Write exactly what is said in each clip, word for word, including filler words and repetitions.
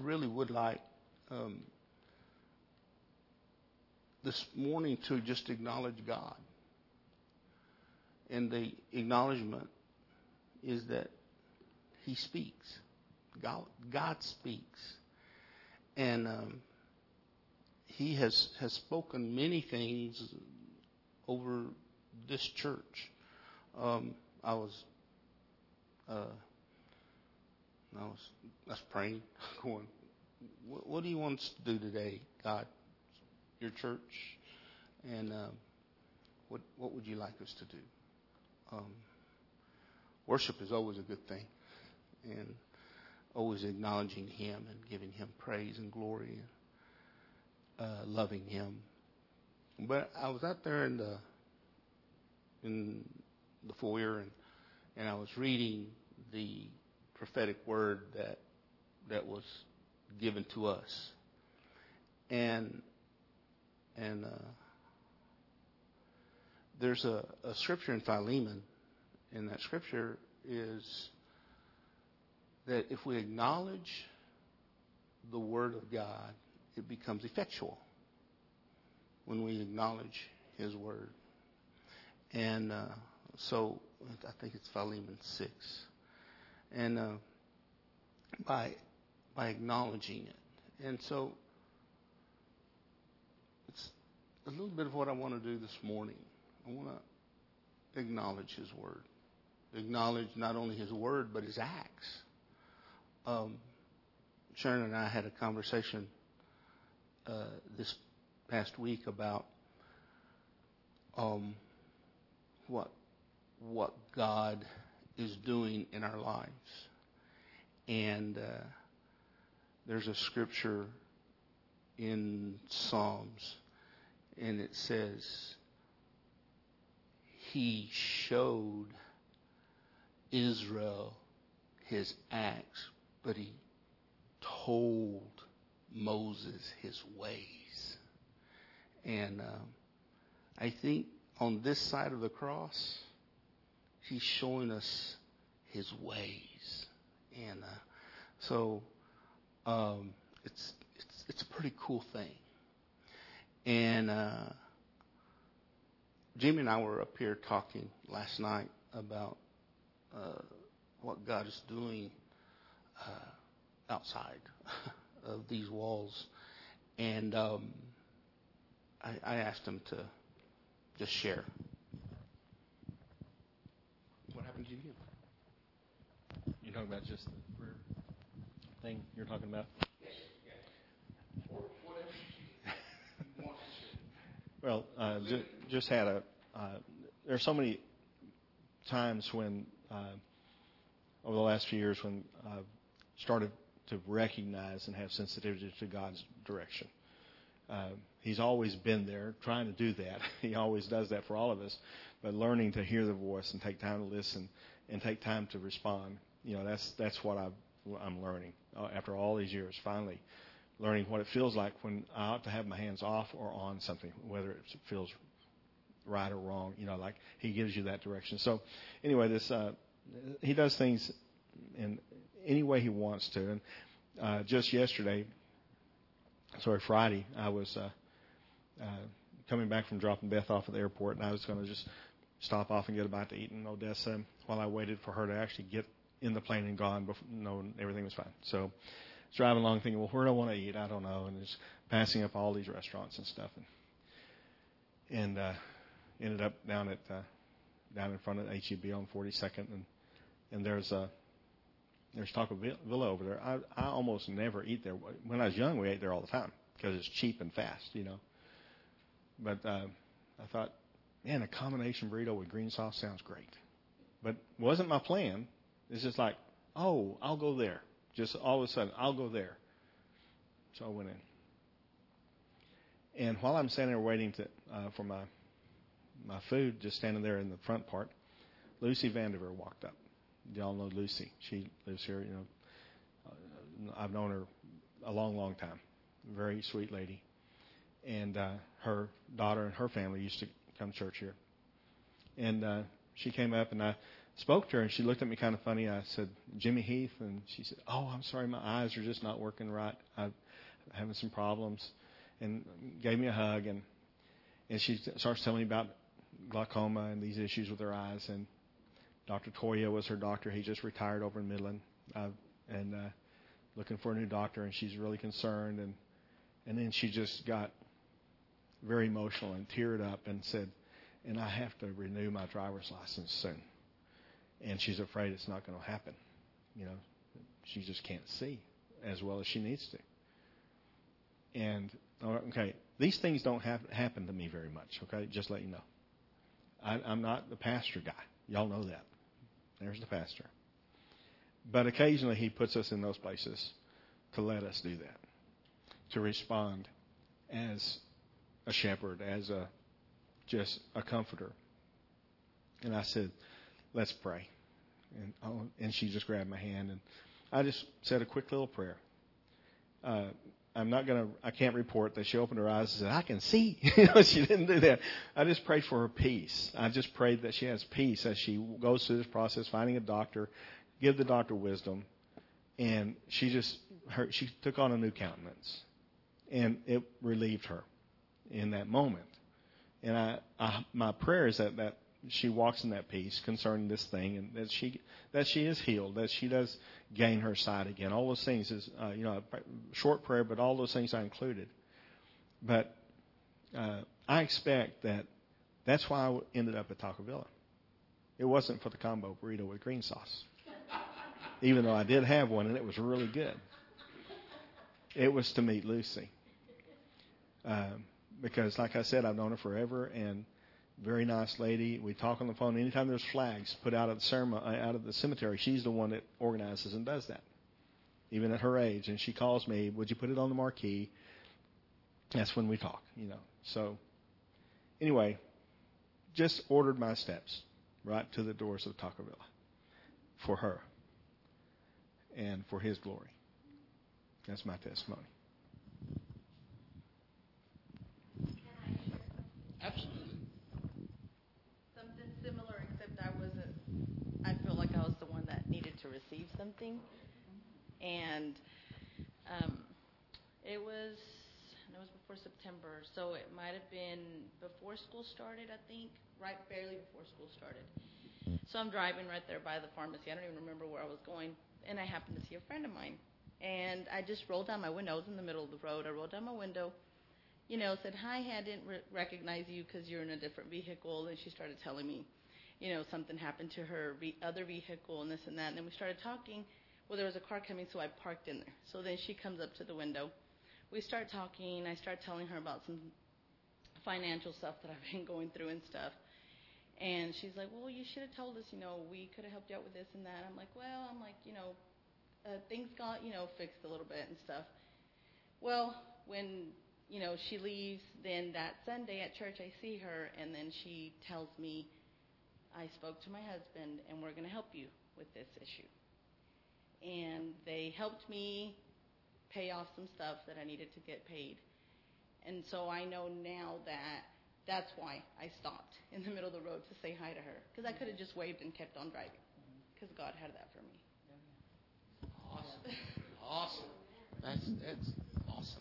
really would like um, this morning to just acknowledge God. And the acknowledgement is that He speaks. God, God speaks. And um, He has, has spoken many things over this church. Um, I was, uh, I was, I was praying, going, what, what do you want us to do today, God? Your church, and um, what what would you like us to do? Um, worship is always a good thing, and always acknowledging Him and giving Him praise and glory, and uh, loving Him. But I was out there in the in the foyer, and and I was reading the prophetic word that that was given to us, and. And uh, there's a, a scripture in Philemon, and that scripture is that if we acknowledge the Word of God, it becomes effectual when we acknowledge His Word. And uh, so I think it's Philemon six. And uh, by by acknowledging it. And so a little bit of what I want to do this morning. I want to acknowledge His Word. Acknowledge not only His Word, but His acts. Um, Sharon and I had a conversation uh, this past week about um, what what God is doing in our lives. And uh, there's a scripture in Psalms, and it says, He showed Israel His acts, but He told Moses His ways. And um, I think on this side of the cross, He's showing us His ways. And uh, so um, it's, it's, it's a pretty cool thing. And uh, Jimmy and I were up here talking last night about uh, what God is doing uh, outside of these walls. And um, I, I asked him to just share. What happened to you? You're talking about just the prayer thing you're talking about? Well, uh, ju- just had a. Uh, there's so many times when, uh, over the last few years, when I've started to recognize and have sensitivity to God's direction. Uh, he's always been there, trying to do that. He always does that for all of us. But learning to hear the voice and take time to listen and take time to respond, you know, that's that's what I've, I'm learning uh, after all these years. Finally, learning what it feels like when I ought to have my hands off or on something, whether it feels right or wrong. You know, like He gives you that direction. So, anyway, this uh, He does things in any way He wants to. And uh, just yesterday, sorry, Friday, I was uh, uh, coming back from dropping Beth off at the airport, and I was going to just stop off and get a bite to eat in Odessa while I waited for her to actually get in the plane and gone, before, knowing everything was fine. So, driving along thinking, well, where do I want to eat? I don't know. And just passing up all these restaurants and stuff. And, and uh, ended up down at uh, down in front of H E B on forty-second. And, and there's a, there's Taco Villa over there. I, I almost never eat there. When I was young, we ate there all the time because it's cheap and fast, you know. But uh, I thought, man, a combination burrito with green sauce sounds great. But it wasn't my plan. It's just like, oh, I'll go there. Just all of a sudden, I'll go there. So I went in. And while I'm standing there waiting to, uh, for my my food, just standing there in the front part, Lucy Vandiver walked up. Y'all know Lucy. She lives here. You know, uh, I've known her a long, long time. Very sweet lady. And uh, her daughter and her family used to come to church here. And uh, she came up, and I spoke to her, and she looked at me kind of funny. I said, Jimmy Heath, and she said, oh, I'm sorry, my eyes are just not working right. I'm having some problems, and gave me a hug, and and she starts telling me about glaucoma and these issues with her eyes. And Doctor Toya was her doctor. He just retired over in Midland, uh, and uh, looking for a new doctor, and she's really concerned. And and then she just got very emotional and teared up and said, and I have to renew my driver's license soon. And she's afraid it's not going to happen. You know, she just can't see as well as she needs to. And, okay, these things don't have, happen to me very much, okay, just let you know. I, I'm not the pastor guy. Y'all know that. There's the pastor. But occasionally he puts us in those places to let us do that, to respond as a shepherd, as a just a comforter. And I said, let's pray. And oh, and she just grabbed my hand, and I just said a quick little prayer. Uh, I'm not going to, I can't report that she opened her eyes and said, I can see. You know, she didn't do that. I just prayed for her peace. I just prayed that she has peace as she goes through this process, finding a doctor, give the doctor wisdom. And she just, her, she took on a new countenance. And it relieved her in that moment. And I, I, my prayer is that, that she walks in that peace concerning this thing, and that she that she is healed, that she does gain her sight again. All those things is, uh, you know, a short prayer, but all those things I included. But uh, I expect that that's why I ended up at Taco Villa. It wasn't for the combo burrito with green sauce, even though I did have one, and it was really good. It was to meet Lucy. Um, Because, like I said, I've known her forever, and very nice lady. We talk on the phone. Anytime there's flags put out of the ceremony, out of the cemetery, she's the one that organizes and does that, even at her age. And she calls me, would you put it on the marquee? That's when we talk, you know. So, anyway, just ordered my steps right to the doors of Taco Villa for her and for His glory. That's my testimony. Absolutely. Something similar, except I wasn't, I feel like I was the one that needed to receive something. And um, it was, it was before September, so it might have been before school started, I think, right barely before school started. So I'm driving right there by the pharmacy. I don't even remember where I was going, and I happened to see a friend of mine. And I just rolled down my window. I was in the middle of the road. I rolled down my window, you know, said, hi, I didn't re- recognize you because you're in a different vehicle. And she started telling me, you know, something happened to her ve- other vehicle and this and that. And then we started talking. Well, there was a car coming, so I parked in there. So then she comes up to the window. We start talking. I start telling her about some financial stuff that I've been going through and stuff. And she's like, well, you should have told us, you know, we could have helped you out with this and that. I'm like, well, I'm like, you know, uh, things got, you know, fixed a little bit and stuff. Well, when, you know, she leaves, then that Sunday at church I see her, and then she tells me, I spoke to my husband, and we're going to help you with this issue. And they helped me pay off some stuff that I needed to get paid. And so I know now that that's why I stopped in the middle of the road to say hi to her, because I could have just waved and kept on driving, because God had that for me. Awesome. Awesome. That's that's awesome.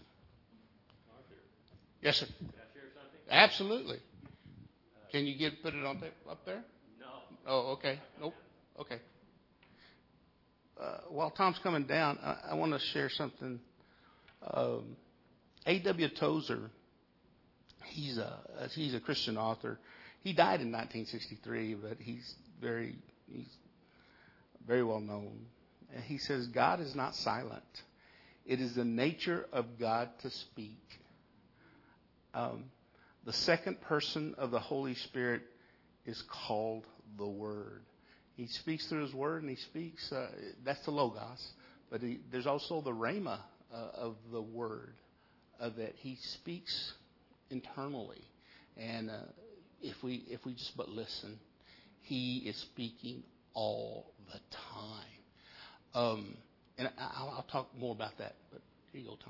Yes, sir. Can I share something? Absolutely. Can you get put it on there, up there? No. Oh, okay. Nope. Okay. Uh, while Tom's coming down, I, I want to share something. Um, A W Tozer, he's a he's a Christian author. He died in nineteen sixty-three, but he's very he's very well known. And he says, God is not silent. It is the nature of God to speak. Um, the second person of the Holy Spirit is called the Word. He speaks through His Word, and He speaks, uh, that's the Logos, but he, there's also the Rhema uh, of the Word, uh, that He speaks internally. And uh, if we if we just but listen, He is speaking all the time. Um, and I'll, I'll talk more about that, but here you go,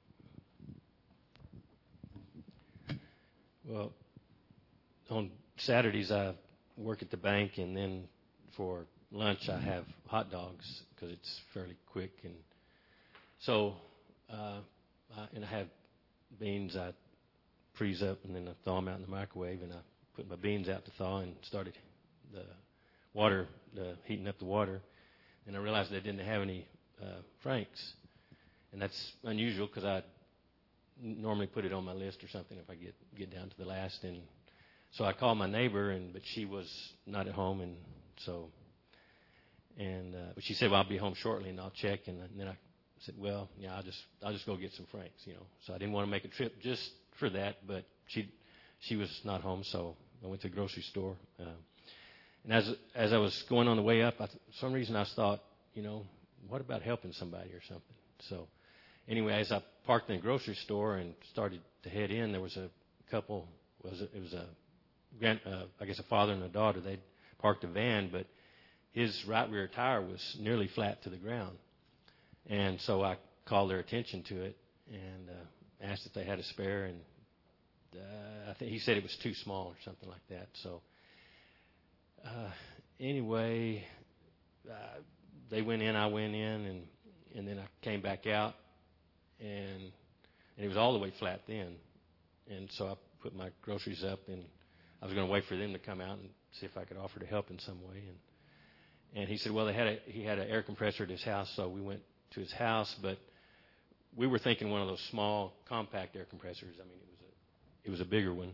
Tom. Well, on Saturdays I work at the bank, and then for lunch I have hot dogs because it's fairly quick. And so, uh, I, and I have beans I freeze up and then I thaw them out in the microwave, and I put my beans out to thaw and started the water, the heating up the water. And I realized they didn't have any uh, Franks, and that's unusual because I normally put it on my list or something if I get get down to the last. And so I called my neighbor, and but she was not at home, and so and uh, but she said, "Well, I'll be home shortly, and I'll check." And then I said, "Well, yeah, I'll just I'll just go get some Franks, you know." So I didn't want to make a trip just for that, but she she was not home, so I went to the grocery store. Uh, and as as I was going on the way up, I, for some reason I thought, you know, what about helping somebody or something? So anyway, as I parked in the grocery store and started to head in, there was a couple. Was it, it was a grand, uh, I guess a father and a daughter. They'd parked a van, but his right rear tire was nearly flat to the ground. And so I called their attention to it and uh, asked if they had a spare. And uh, I think he said it was too small or something like that. So uh, anyway, uh, they went in, I went in, and and then I came back out, and and it was all the way flat then. And so I put my groceries up, and I was going to wait for them to come out and see if I could offer to help in some way. And and he said, well, they had a, he had an air compressor at his house, so we went to his house. But we were thinking one of those small, compact air compressors. I mean, it was a it was a bigger one,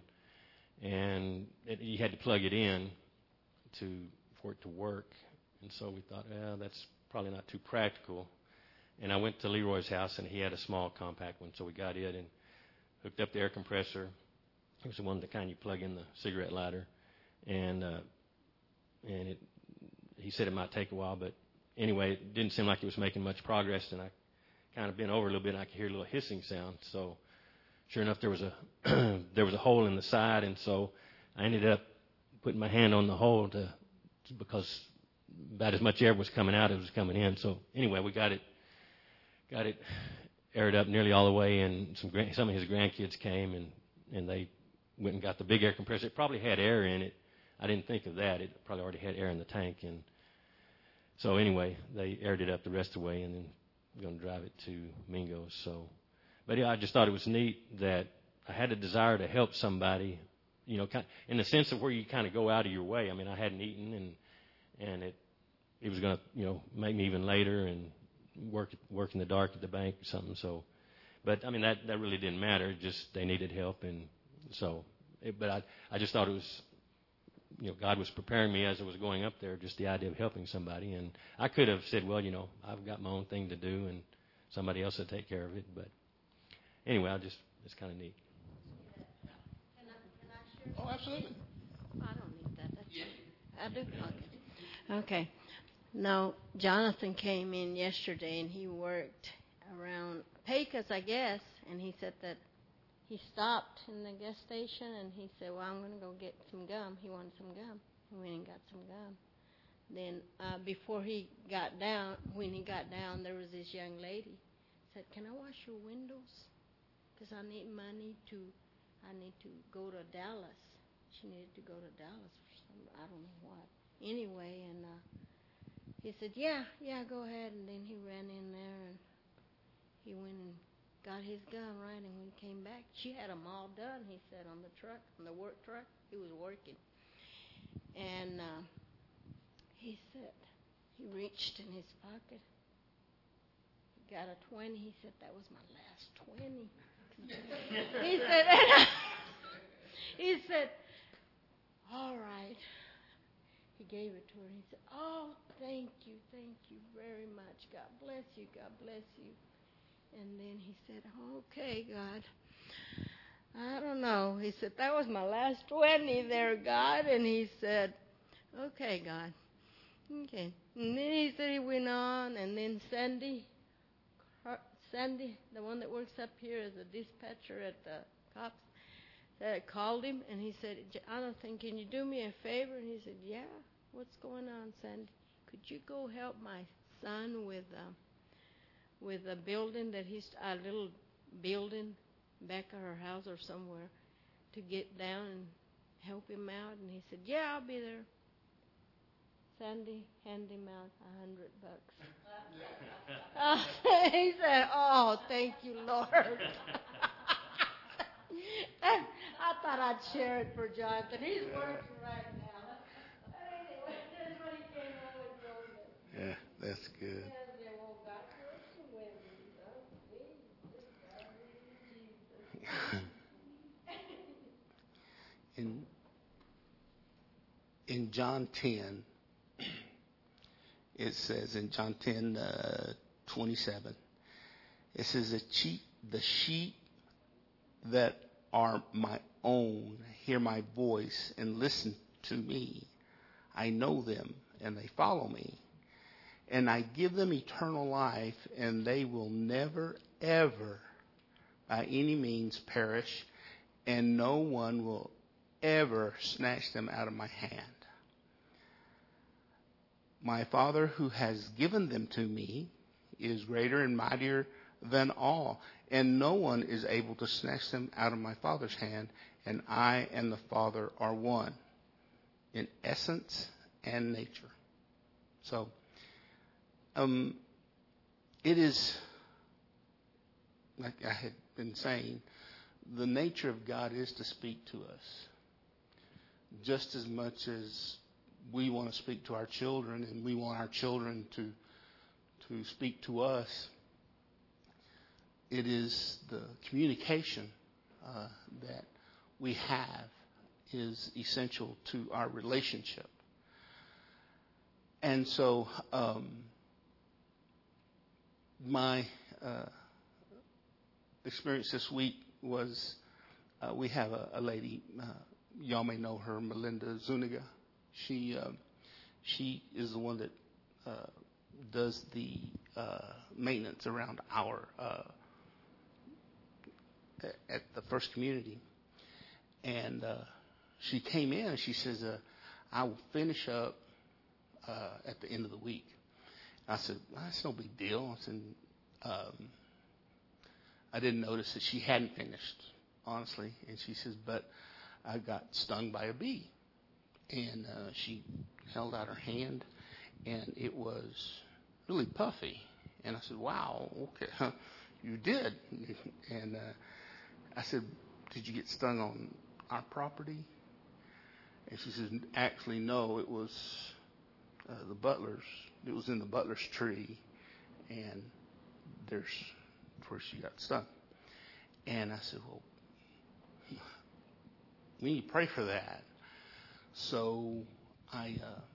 and it, you had to plug it in to for it to work. And so we thought, well, that's probably not too practical. And I went to Leroy's house, and he had a small, compact one. So we got it and hooked up the air compressor. It was the one that kind of you plug in the cigarette lighter. And uh, and it, he said it might take a while, but anyway, it didn't seem like it was making much progress. And I kind of bent over a little bit, and I could hear a little hissing sound. So sure enough, there was a there was a hole in the side, and so I ended up putting my hand on the hole to because about as much air was coming out as was coming in. So anyway, we got it got it aired up nearly all the way, and some some of his grandkids came, and, and they went and got the big air compressor. It probably had air in it. I didn't think of that. It probably already had air in the tank. And so anyway, they aired it up the rest of the way, and then we're going to drive it to Mingo's. So, but yeah, I just thought it was neat that I had a desire to help somebody, you know, kind in the sense of where you kind of go out of your way. I mean, I hadn't eaten, and and it it was going to, you know, make me even later and work work in the dark at the bank or something. So, but I mean that that really didn't matter. Just they needed help, and so. It, but I I just thought it was, you know, God was preparing me as I was going up there. Just the idea of helping somebody, and I could have said, well, you know, I've got my own thing to do, and somebody else will take care of it. But anyway, I just it's kind of neat. Can I, can I share? Oh, absolutely. I don't need that. That's yeah. I do. Okay. Okay. Now, Jonathan came in yesterday, and he worked around Pecos, I guess, and he said that he stopped in the gas station, and he said, well, I'm going to go get some gum. He wanted some gum. He went and got some gum. Then uh, before he got down, when he got down, there was this young lady said, can I wash your windows? Because I need money to, I need to go to Dallas. She needed to go to Dallas for some, I don't know what. Anyway, and uh, he said, yeah, yeah, go ahead. And then he ran in there, and he went and got his gun, right? And when he came back, she had them all done, he said, on the truck, on the work truck. He was working. And uh, he said, he reached in his pocket. He got a twenty. He said, that was my last twenty. he said, and he said, all right. He gave it to her. He said, oh, thank you, thank you very much. God bless you, God bless you. And then he said, okay, God. I don't know. He said, that was my last twenty there, God. And he said, okay, God. Okay. And then he said he went on, and then Sandy, her, Sandy, the one that works up here as a dispatcher at the cops, uh, called him, and he said, Jonathan, can you do me a favor? And he said, yeah. What's going on, Sandy? Could you go help my son with um, with a building that he's, a little building back of her house or somewhere, to get down and help him out? And he said, yeah, I'll be there. Sandy, hand him out a hundred bucks. Uh, he said, oh, thank you, Lord. I thought I'd share it for Jonathan. He's working right now. Anyway, that's what he came home and told us. Yeah, that's good. Yes, they won't got working women. Oh, Jesus, Jesus. In in John ten, it says in John ten uh, twenty-seven, it says the sheep, the sheep that are my own hear my voice and listen to me. I know them and they follow me. And I give them eternal life, and they will never, ever, by any means, perish, and no one will ever snatch them out of my hand. My Father who has given them to me is greater and mightier than all, and no one is able to snatch them out of my Father's hand, and I and the Father are one in essence and nature. So, um, it is, like I had been saying, the nature of God is to speak to us. Just as much as we want to speak to our children and we want our children to to speak to us, it is the communication uh, that we have is essential to our relationship. And so um, my uh, experience this week was uh, we have a, a lady, uh, y'all may know her, Melinda Zuniga. She uh, she is the one that uh, does the uh, maintenance around our uh, at the First Community, and uh, she came in and she says, uh, "I will finish up uh, at the end of the week." I said, well, "That's no big deal." I said, um, "I didn't notice that she hadn't finished, honestly." And she says, "But I got stung by a bee." And uh, she held out her hand, and it was really puffy. And I said, "Wow, okay, huh, you did." And uh, I said, "Did you get stung on our property?" And she says, "Actually, no. It was uh, the butler's. It was in the butler's tree, and there's where she got stung." And I said, "Well, we need to pray for that." So I,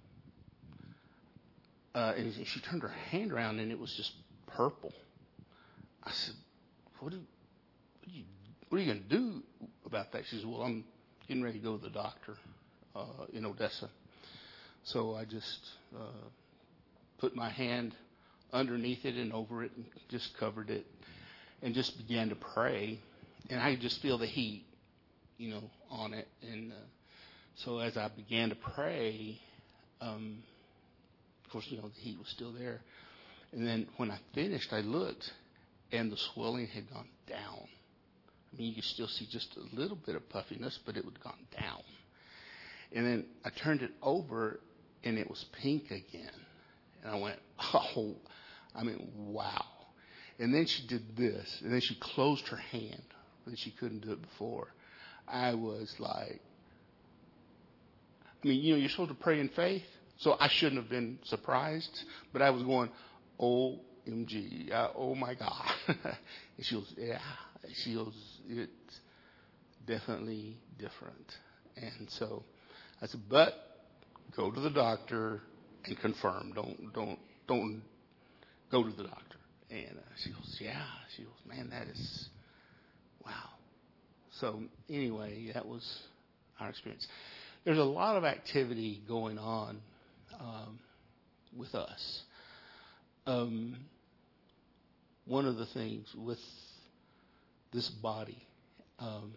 uh, uh, and she turned her hand around, and it was just purple. I said, "What do, what, do you, what are you going to do about that?" She said, "Well, I'm getting ready to go to the doctor uh, in Odessa." So I just uh, put my hand underneath it and over it and just covered it and just began to pray. And I could just feel the heat, you know, on it. And uh, so as I began to pray, um, of course, you know, the heat was still there. And then when I finished, I looked, and the swelling had gone down. I mean, you could still see just a little bit of puffiness, but it had gone down. And then I turned it over, and it was pink again. And I went, oh, I mean, wow. And then she did this, and then she closed her hand, but she couldn't do it before. I was like, I mean, you know, you're supposed to pray in faith, so I shouldn't have been surprised, but I was going, O M G, uh, oh my God. And she goes, yeah, she goes, it's definitely different. And so I said, but go to the doctor and confirm. Don't, don't, don't go to the doctor. And uh, she goes, yeah. She goes, man, that is, wow. So anyway, that was our experience. There's a lot of activity going on um, with us. Um, one of the things with this body, um,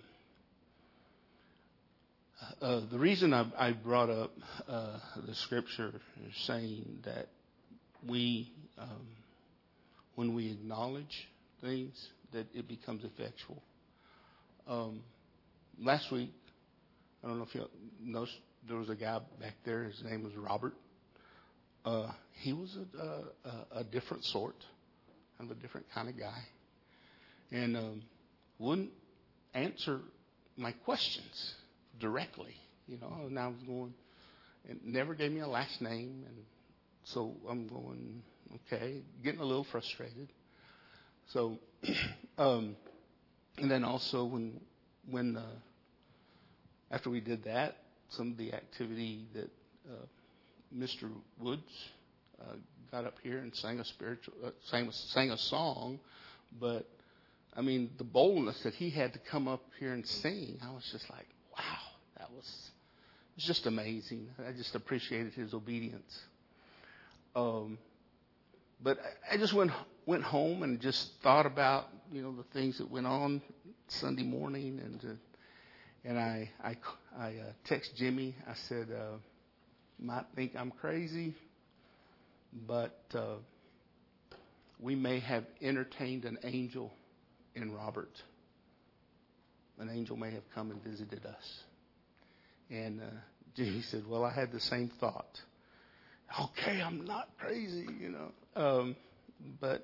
uh, the reason I, I brought up uh, the scripture is saying that we, um, when we acknowledge things, that it becomes effectual. Um, last week, I don't know if you noticed, there was a guy back there. His name was Robert. uh, he was a, a, a different sort, kind of a different kind of guy, and um, wouldn't answer my questions directly. You know, and I was going, and never gave me a last name, and so I'm going, okay, getting a little frustrated. So, um, and then also when when uh, after we did that, some of the activity that uh, Mister Woods uh, got up here and sang a spiritual, uh, sang sang a song, but I mean the boldness that he had to come up here and sing, I was just like, wow, that was it was just amazing. I just appreciated his obedience. Um, but I, I just went went home and just thought about you know the things that went on Sunday morning, and uh, and I I I uh, text Jimmy. I said, uh, might think I'm crazy, but uh, we may have entertained an angel in Robert. An angel may have come and visited us. And uh, Jimmy said, well, I had the same thought. Okay, I'm not crazy, you know. Um, but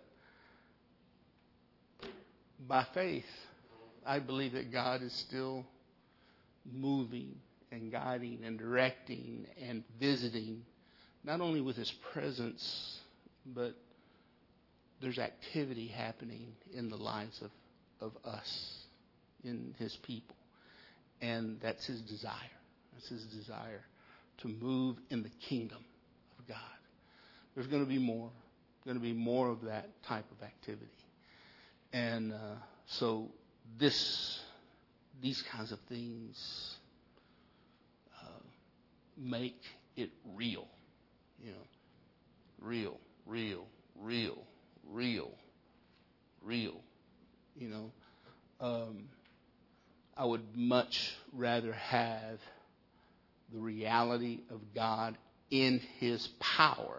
by faith, I believe that God is still moving and guiding and directing and visiting, not only with his presence, but there's activity happening in the lives of, of us, in his people. And that's his desire. That's his desire to move in the kingdom of God. There's going to be more. Going to be more of that type of activity. And uh, so this, these kinds of things uh, make it real. You know, real, real, real, real, real. You know, um, I would much rather have the reality of God in his power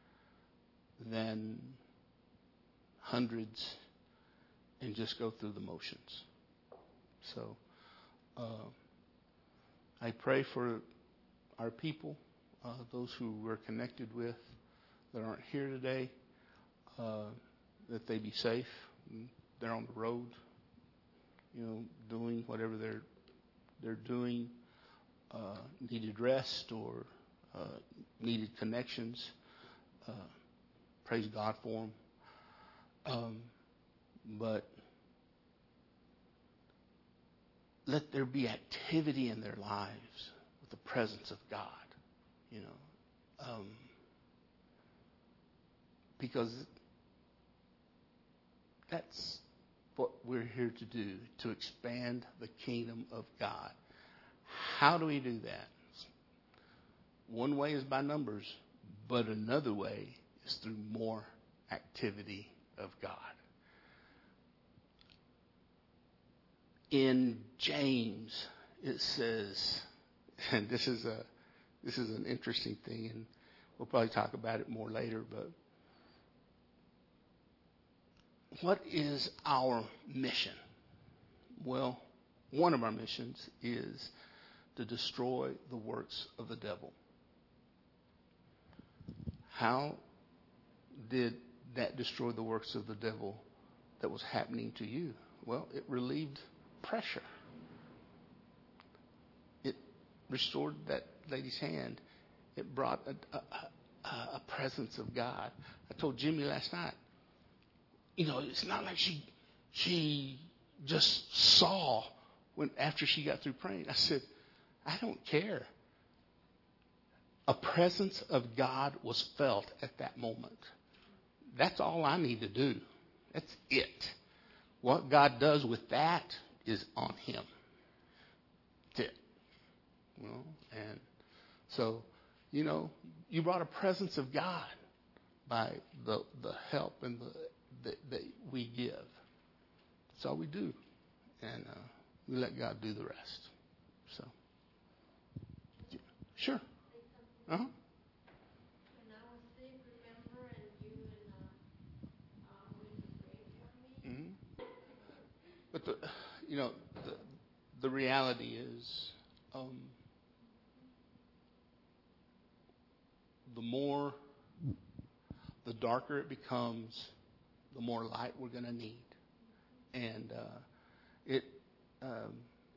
than hundreds and just go through the motions. So uh, I pray for our people, uh, those who we're connected with that aren't here today, uh, that they be safe. They're on the road, you know, doing whatever they're they're doing, uh, needed rest or uh, needed connections. Uh, praise God for them. Um, but let there be activity in their lives with the presence of God, you know, um, because that's what we're here to do, to expand the kingdom of God. How do we do that? One way is by numbers, but another way is through more activity of God. In James, it says, and this is a this is an interesting thing, and we'll probably talk about it more later, but what is our mission? Well, one of our missions is to destroy the works of the devil. How did that destroy the works of the devil that was happening to you? Well, it relieved pressure. It restored that lady's hand. It brought a, a, a presence of God. I told Jimmy last night, you know, it's not like she she just saw when after she got through praying. I said, I don't care. A presence of God was felt at that moment. That's all I need to do. That's it. What God does with that is on him. That's it. You know, and so, you know, you brought a presence of God by the the help and the that, that we give. That's all we do. And uh, we let God do the rest. So, yeah. Sure. Uh-huh. When I was sick, remember, and you and uh, uh, went to pray for me? Mm-hmm. But the, you know, the the reality is, um, the more darker it becomes, the more light we're going to need. And uh, it, um,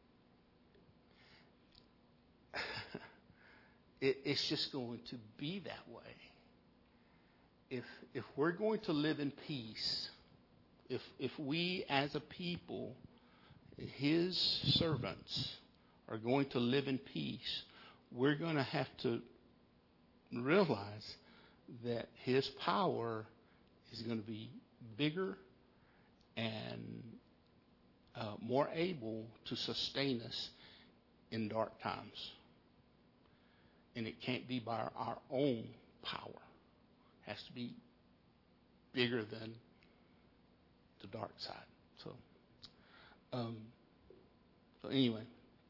it it's just going to be that way. If if we're going to live in peace, if if we as a people, His servants, are going to live in peace, we're going to have to realize that His power is going to be bigger and uh, more able to sustain us in dark times. And it can't be by our, our own power. It has to be bigger than the dark side. So, um, so anyway,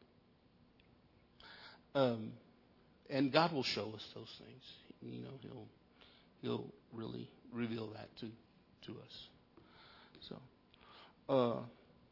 um, and God will show us those things. You know, He'll He'll really reveal that to to us. So, uh,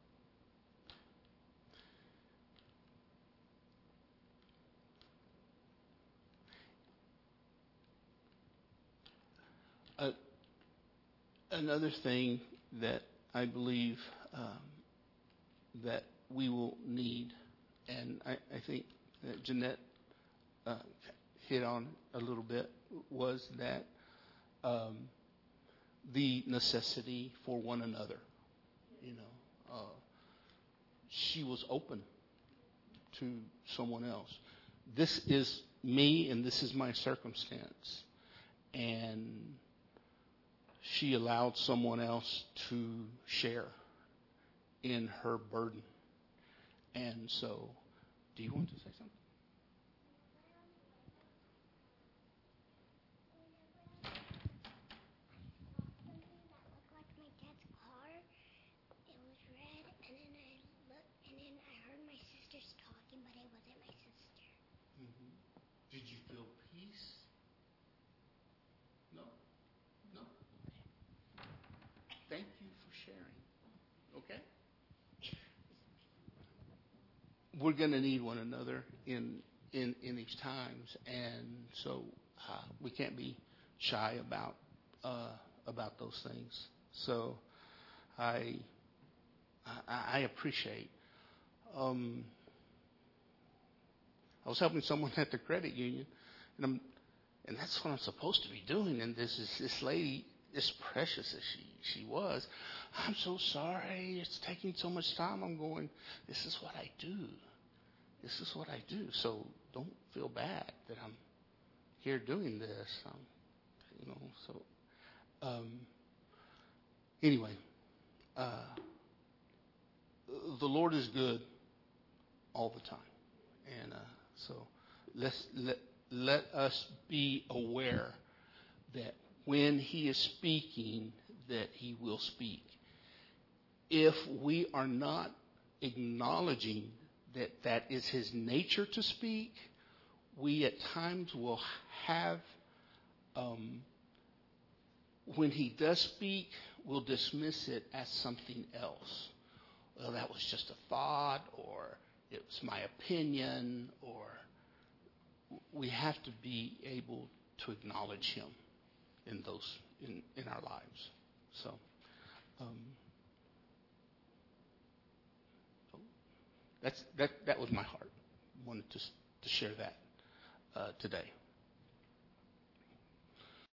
uh, another thing that I believe um, that we will need, and I, I think that Jeanette uh, hit on a little bit, was that um, the necessity for one another. You know, uh, she was open to someone else. This is me, and this is my circumstance, and she allowed someone else to share in her burden. And so, do you want to say something? Did you feel peace? No? No? Thank you for sharing. Okay? We're going to need one another in in in these times, and so uh, we can't be shy about uh, about those things. So I I, I appreciate. Um, I was helping someone at the credit union, and I'm, and that's what I'm supposed to be doing. And this is this lady, as precious as she she was, I'm so sorry it's taking so much time. I'm going, this is what I do. This is what I do. So don't feel bad that I'm here doing this. Um, you know. So um, anyway, uh, the Lord is good all the time, and. Uh, So let's let, let us be aware that when He is speaking, that He will speak. If we are not acknowledging that that is His nature to speak, we at times will have, um, when He does speak, we'll dismiss it as something else. Well, that was just a thought, or it was my opinion, or we have to be able to acknowledge Him in those in, in our lives. So, um, so that's that that was my heart. I wanted to to share that uh, today.